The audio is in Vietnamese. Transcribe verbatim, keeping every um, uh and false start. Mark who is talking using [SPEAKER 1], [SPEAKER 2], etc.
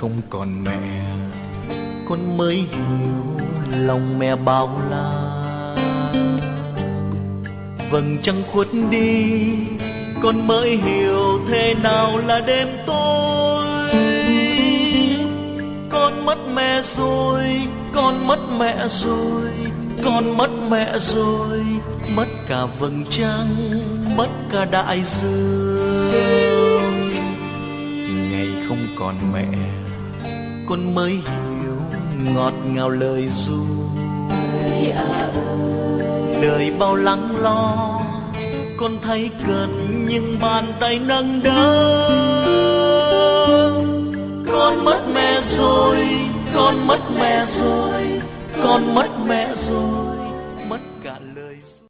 [SPEAKER 1] không còn mẹ, con mới hiểu lòng mẹ bao la. Vầng trăng khuất đi, con mới hiểu thế nào là đêm tối. Con mất mẹ rồi, con mất mẹ rồi, con mất mẹ rồi, mất cả vầng trăng, mất cả đại dương. Ngày không còn mẹ, con mới hiểu ngọt ngào lời ru. Đời bao lắng lo, con thấy cần nhưng bàn tay nâng đỡ. Con mất mẹ rồi, con mất mẹ rồi, con mất mẹ rồi,